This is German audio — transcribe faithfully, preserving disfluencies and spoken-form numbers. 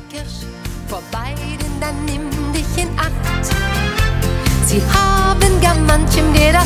Kirsch vorbei, denn dann nimm dich in Acht. Sie haben gar manchem, der